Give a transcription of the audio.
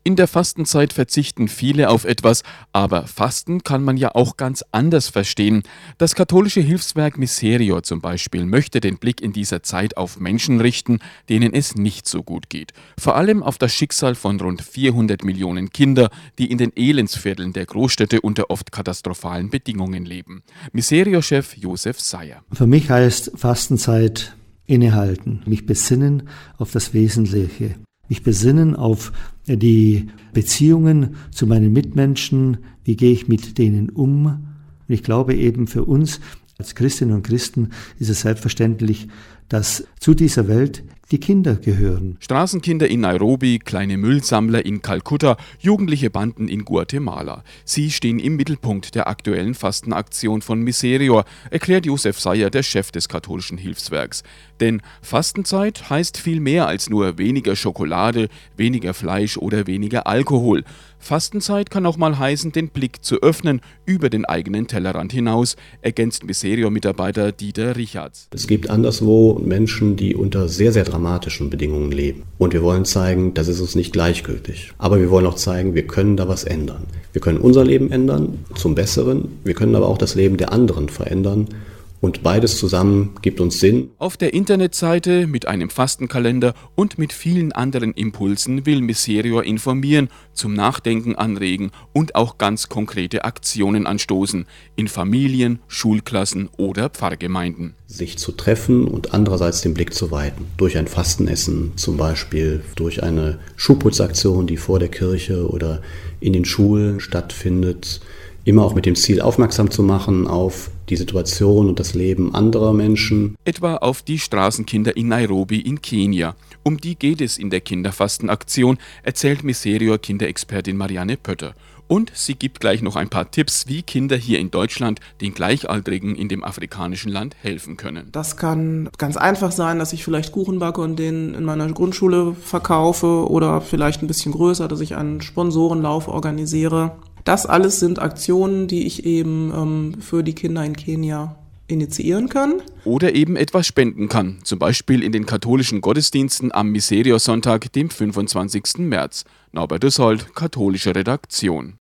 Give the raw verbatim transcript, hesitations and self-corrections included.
In der Fastenzeit verzichten viele auf etwas, aber Fasten kann man ja auch ganz anders verstehen. Das katholische Hilfswerk Miserior zum Beispiel möchte den Blick in dieser Zeit auf Menschen richten, denen es nicht so gut geht. Vor allem auf das Schicksal von rund vierhundert Millionen Kinder, die in den Elendsvierteln der Großstädte unter oft katastrophalen Bedingungen leben. Miserior-Chef Josef Seyer. Für mich heißt Fastenzeit innehalten, mich besinnen auf das Wesentliche. Mich besinnen auf die Beziehungen zu meinen Mitmenschen, wie gehe ich mit denen um. Und ich glaube eben für uns als Christinnen und Christen ist es selbstverständlich, dass zu dieser Welt die Kinder gehören. Straßenkinder in Nairobi, kleine Müllsammler in Kalkutta, jugendliche Banden in Guatemala. Sie stehen im Mittelpunkt der aktuellen Fastenaktion von Miserior, erklärt Josef Seyer, der Chef des katholischen Hilfswerks. Denn Fastenzeit heißt viel mehr als nur weniger Schokolade, weniger Fleisch oder weniger Alkohol. Fastenzeit kann auch mal heißen, den Blick zu öffnen über den eigenen Tellerrand hinaus, ergänzt Miserior-Mitarbeiter Dieter Richards. Es gibt anderswo Menschen, die unter sehr, sehr dramatischen Bedingungen leben. Und wir wollen zeigen, das ist uns nicht gleichgültig. Aber wir wollen auch zeigen, wir können da was ändern. Wir können unser Leben ändern, zum Besseren. Wir können aber auch das Leben der anderen verändern. Und beides zusammen gibt uns Sinn. Auf der Internetseite mit einem Fastenkalender und mit vielen anderen Impulsen will Miserior informieren, zum Nachdenken anregen und auch ganz konkrete Aktionen anstoßen. In Familien, Schulklassen oder Pfarrgemeinden. Sich zu treffen und andererseits den Blick zu weiten. Durch ein Fastenessen zum Beispiel, durch eine Schuhputzaktion, die vor der Kirche oder in den Schulen stattfindet. Immer auch mit dem Ziel, aufmerksam zu machen auf die Situation und das Leben anderer Menschen. Etwa auf die Straßenkinder in Nairobi in Kenia. Um die geht es in der Kinderfastenaktion, erzählt Miserior-Kinderexpertin Marianne Pötter. Und sie gibt gleich noch ein paar Tipps, wie Kinder hier in Deutschland den Gleichaltrigen in dem afrikanischen Land helfen können. Das kann ganz einfach sein, dass ich vielleicht Kuchen backe und den in meiner Grundschule verkaufe oder vielleicht ein bisschen größer, dass ich einen Sponsorenlauf organisiere. Das alles sind Aktionen, die ich eben ähm, für die Kinder in Kenia initiieren kann. Oder eben etwas spenden kann, zum Beispiel in den katholischen Gottesdiensten am Miserior-Sonntag, dem fünfundzwanzigsten März. Norbert Dussold, katholische Redaktion.